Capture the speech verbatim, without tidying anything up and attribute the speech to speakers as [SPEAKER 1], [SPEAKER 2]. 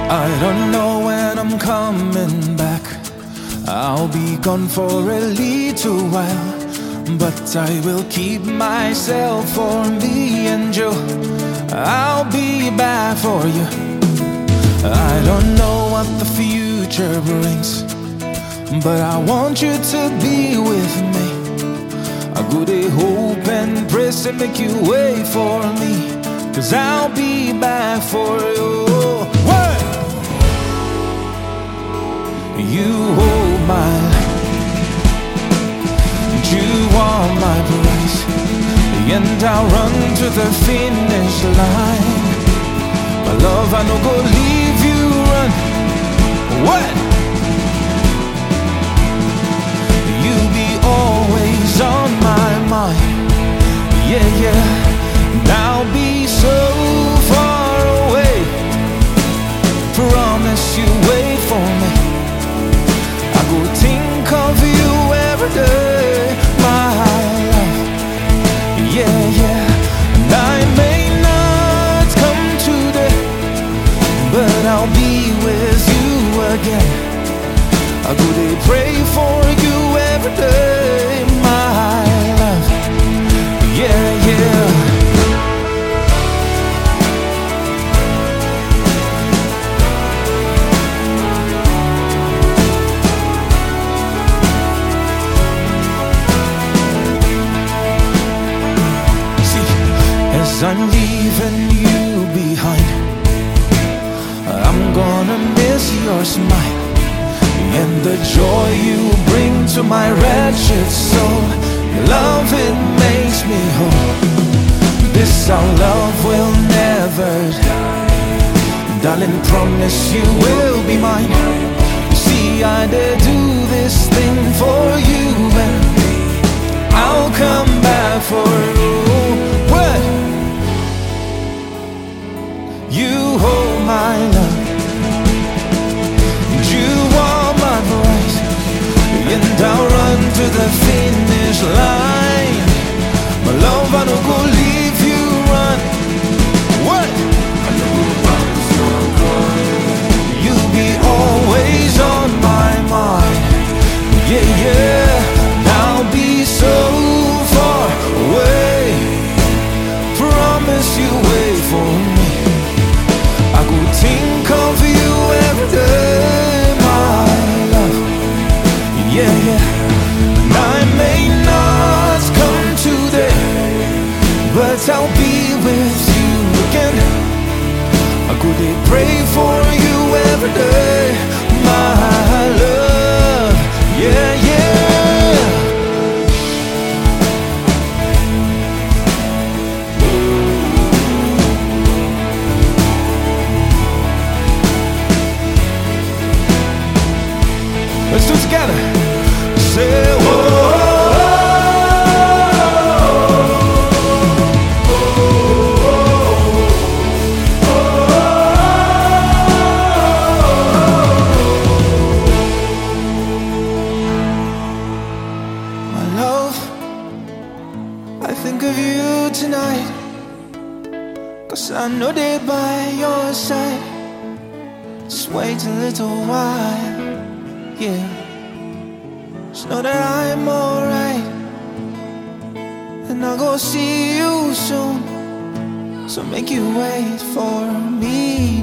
[SPEAKER 1] I don't know when I'm coming back. I'll be gone for a little while, but I will keep myself for me and you. I'll be back for you. I don't know what the future brings, but I want you to be with me. I go to hope and pray to make you wait for me, 'cause I'll be back for you. What? You hold my life, you are my prize, and I'll run to the finish line. My love, I no go leave you run. What? You be always on my mind. Yeah, yeah. And I'll be so far away. Promise you wait for me. I go think of you every day, my love. Yeah, yeah. And I may not come today, but I'll be with you again. I go to pray for you every day, my love. Yeah, yeah. As I'm leaving you behind, I'm gonna miss your smile and the joy you bring to my wretched soul. Your love, it makes me whole. This our love will never die. Darling, promise you will be mine. You see, I did do this thing for you, and I'll come back for you. What? You hold my love, you are my prize, and I'll run to the finish line. My love, I don't go leave you run. What? I know promise you're gone. You'll be always on my mind. Yeah, yeah. And I'll be so far away. Promise you wait for me. I go think of you every day, my love. Yeah, yeah. And I may not come today, but I'll be with you again. I go to pray for you every day, my love. Yeah, yeah. Let's do it together. Say, whoa. My love, I think of you tonight, 'cause I know they're by your side. Just wait a little while. Yeah, just know that I'm alright, and I'll go see you soon. So make you wait for me.